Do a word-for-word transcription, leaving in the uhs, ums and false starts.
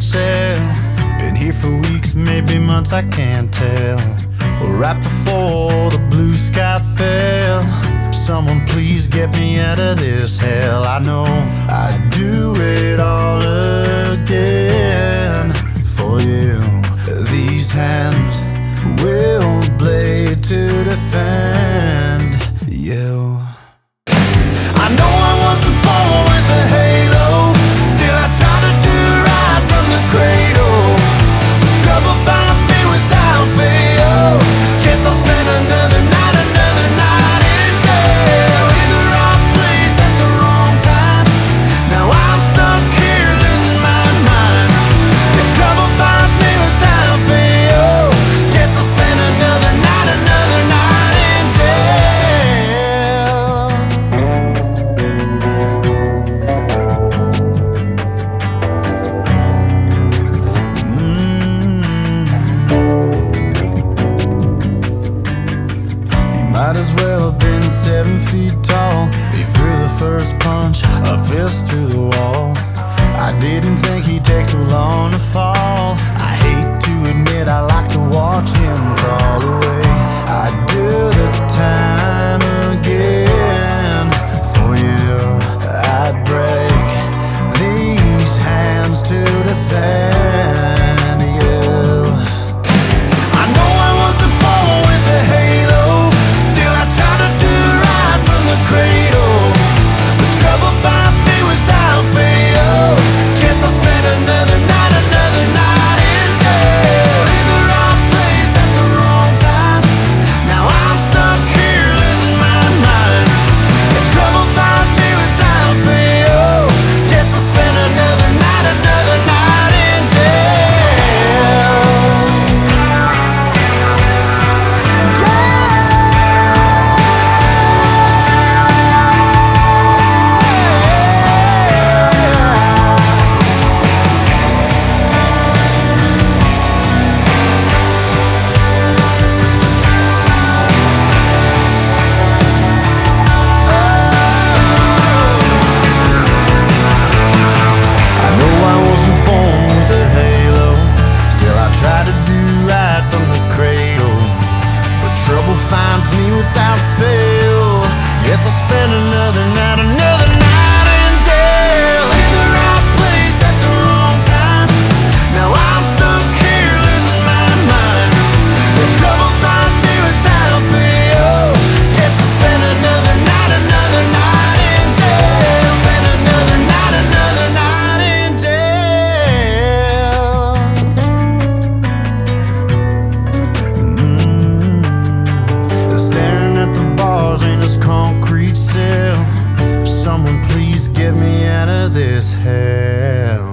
cell. Been here for weeks, maybe months, I can't tell. Well, right before the blue sky fell, someone please get me out of this hell. I know I'd do it all again for you. These hands will bleed to defend you. I know I wasn't born with a halo, still I try to do right from the cradle. But trouble finds me without fail. Guess I'll spend another night, another night in jail. In the wrong place at the wrong time. Now I'm stuck here losing my mind. The trouble finds me without fail. Guess I'll spend another night, another night in jail. Might as well have been seven feet tall. He threw the first punch, a fist through the wall. I didn't think he'd take so long to fall. I hate to admit I like to watch him crawl away. I'd do the time again for you. I'd break these hands to defend you. I know I wasn't born with a halo, still I try to do right from the cradle. But trouble finds me without fail. Guess I'll spend another night, another night in jail. In the wrong place at the wrong time. Now I'm stuck here losing my mind. The trouble finds me without fail. Guess I'll spend another night, another night in jail. Trouble finds me without fail. Yes, I'll spend another night, another night in jail. In the right place at the wrong time. Now I'm stuck here losing my mind. The trouble finds me without fail. Yes, I'll spend another night, another night in jail. Spend another night, another night in jail. Staring at the bars in this concrete cell. Someone please get me out of this hell.